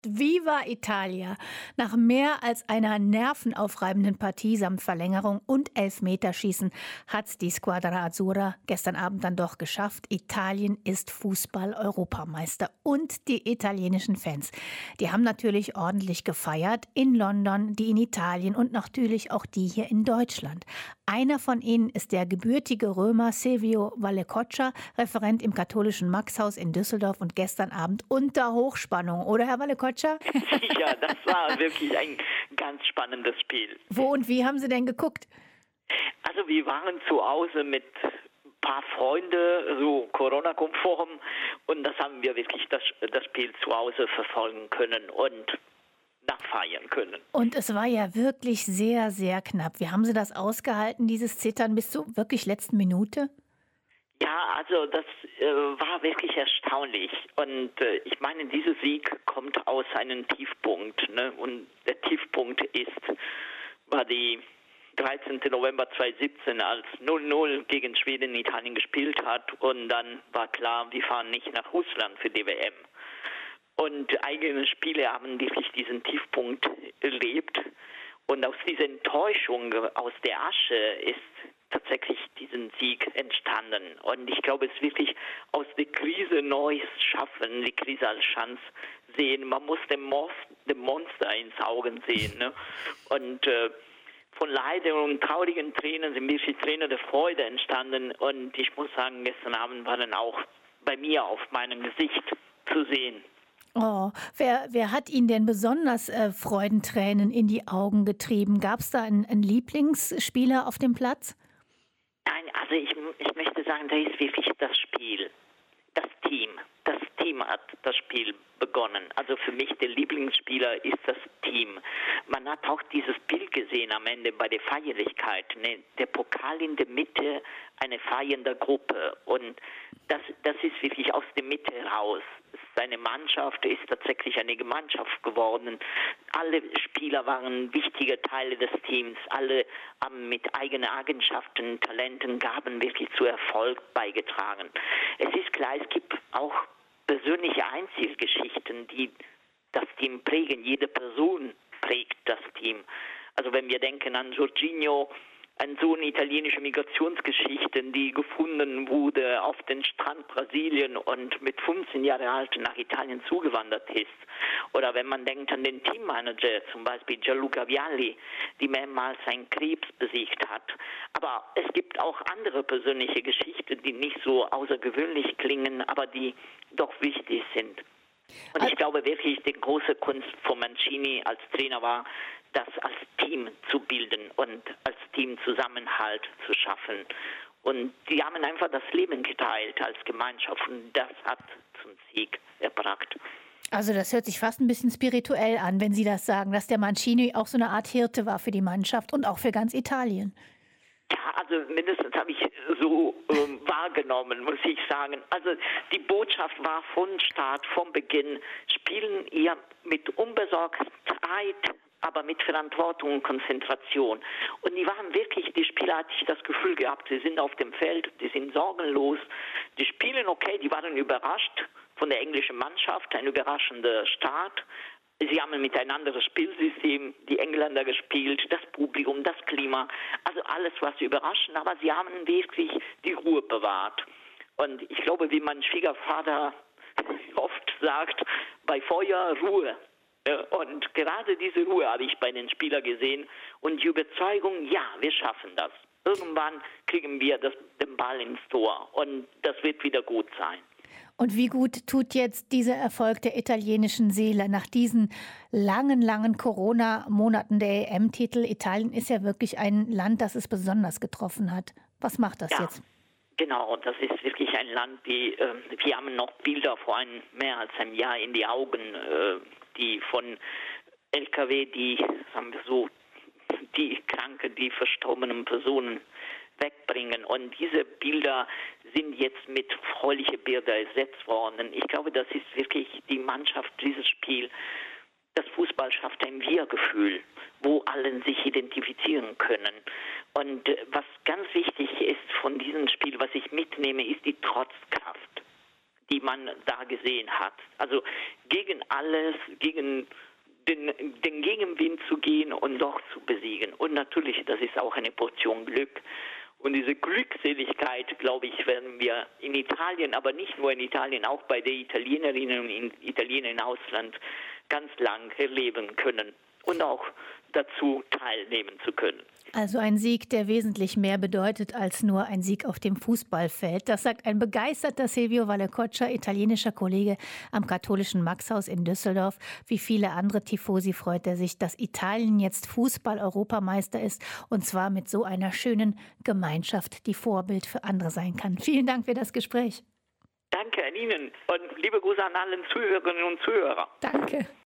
Viva Italia! Nach mehr als einer nervenaufreibenden Partie samt Verlängerung und Elfmeterschießen hat's die Squadra Azzurra gestern Abend dann doch geschafft. Italien ist Fußball-Europameister und die italienischen Fans, die haben natürlich ordentlich gefeiert in London, die in Italien und natürlich auch die hier in Deutschland. Einer von ihnen ist der gebürtige Römer Silvio Vallecoccia, Referent im katholischen Maxhaus in Düsseldorf und gestern Abend unter Hochspannung, oder Herr Vallecoccia? Ja, das war wirklich ein ganz spannendes Spiel. Wo und wie haben Sie denn geguckt? Also wir waren zu Hause mit ein paar Freunden, so Corona-konform, und das haben wir wirklich das Spiel zu Hause verfolgen können und nachfeiern können. Und es war ja wirklich sehr, sehr knapp. Wie haben Sie das ausgehalten, dieses Zittern bis zur wirklich letzten Minute? Ja, also das war wirklich erstaunlich. Und ich meine, dieser Sieg kommt aus einem Tiefpunkt. Ne? Und der Tiefpunkt war die 13. November 2017, als 0-0 gegen Schweden Italien gespielt hat. Und dann war klar, wir fahren nicht nach Russland für die WM. Und eigene Spiele haben wirklich diesen Tiefpunkt erlebt. Und aus dieser Enttäuschung, aus der Asche ist tatsächlich diesen Sieg entstanden. Und ich glaube, es ist wirklich aus der Krise Neues schaffen, die Krise als Chance sehen. Man muss dem Monster ins Augen sehen. Ne? Und von Leiden und traurigen Tränen sind wirklich Tränen der Freude entstanden. Und ich muss sagen, gestern Abend war dann auch bei mir auf meinem Gesicht zu sehen. Oh, wer hat Ihnen denn besonders Freudentränen in die Augen getrieben? Gab es da einen Lieblingsspieler auf dem Platz? Nein, also ich möchte sagen, da ist wirklich das Spiel, das Team. Das Team hat das Spiel begonnen. Also für mich der Lieblingsspieler ist das Team. Man hat auch dieses Bild gesehen am Ende bei der Feierlichkeit. Ne? Der Pokal in der Mitte, eine feiernde Gruppe. Und das ist wirklich aus der Mitte raus. Seine Mannschaft ist tatsächlich eine Gemeinschaft geworden. Alle Spieler waren wichtige Teile des Teams. Alle haben mit eigenen Eigenschaften, Talenten, Gaben wirklich zu Erfolg beigetragen. Es ist klar, es gibt auch persönliche Einzelgeschichten, die das Team prägen. Jede Person prägt das Team. Also wenn wir denken an Jorginho, ein Sohn italienischer Migrationsgeschichten, die gefunden wurde auf den Strand Brasilien und mit 15 Jahren alt nach Italien zugewandert ist. Oder wenn man denkt an den Teammanager, zum Beispiel Gianluca Vialli, die mehrmals einen Krebs besiegt hat. Aber es gibt auch andere persönliche Geschichten, die nicht so außergewöhnlich klingen, aber die doch wichtig sind. Und ich glaube wirklich, die große Kunst von Mancini als Trainer war, das als Team zu bilden und als Team Zusammenhalt zu schaffen. Und die haben einfach das Leben geteilt als Gemeinschaft und das hat zum Sieg erbracht. Also das hört sich fast ein bisschen spirituell an, wenn Sie das sagen, dass der Mancini auch so eine Art Hirte war für die Mannschaft und auch für ganz Italien. Ja, also mindestens habe ich so wahrgenommen, muss ich sagen. Also die Botschaft war von Start, vom Beginn, spielen ihr mit Unbesorgtheit, aber mit Verantwortung und Konzentration. Und die waren wirklich, die Spieler hatte ich das Gefühl gehabt, sie sind auf dem Feld, die sind sorgenlos, die spielen okay, die waren überrascht von der englischen Mannschaft, ein überraschender Start. Sie haben mit ein anderes Spielsystem, die Engländer gespielt, das Publikum, das Klima, also alles, was sie überraschen, aber sie haben wirklich die Ruhe bewahrt. Und ich glaube, wie mein Schwiegervater oft sagt, bei Feuer Ruhe. Und gerade diese Ruhe habe ich bei den Spielern gesehen und die Überzeugung, ja, wir schaffen das. Irgendwann kriegen wir den Ball ins Tor und das wird wieder gut sein. Und wie gut tut jetzt dieser Erfolg der italienischen Seele nach diesen langen, langen Corona-Monaten der EM-Titel? Italien ist ja wirklich ein Land, das es besonders getroffen hat. Was macht das jetzt? Genau, das ist wirklich ein Land, wir haben noch Bilder vor mehr als einem Jahr in die Augen, die von LKW, die kranke, die verstorbenen Personen wegbringen. Und diese Bilder sind jetzt mit fröhlichen Bildern ersetzt worden. Ich glaube, das ist wirklich die Mannschaft, dieses Spiel. Das Fußball schafft ein Wir-Gefühl, wo alle sich identifizieren können. Und was ganz wichtig ist von diesem Spiel, was ich mitnehme, ist die Trotzkraft. die man da gesehen hat. Also gegen alles, gegen den Gegenwind zu gehen und doch zu besiegen. Und natürlich, das ist auch eine Portion Glück. Und diese Glückseligkeit, glaube ich, werden wir in Italien, aber nicht nur in Italien, auch bei den Italienerinnen und Italienern im Ausland ganz lang erleben können und auch dazu teilnehmen zu können. Also ein Sieg, der wesentlich mehr bedeutet als nur ein Sieg auf dem Fußballfeld. Das sagt ein begeisterter Silvio Vallecoccia, italienischer Kollege am katholischen Maxhaus in Düsseldorf. Wie viele andere Tifosi freut er sich, dass Italien jetzt Fußball-Europameister ist. Und zwar mit so einer schönen Gemeinschaft, die Vorbild für andere sein kann. Vielen Dank für das Gespräch. Danke an Ihnen und liebe Grüße an allen Zuhörerinnen und Zuhörer. Danke.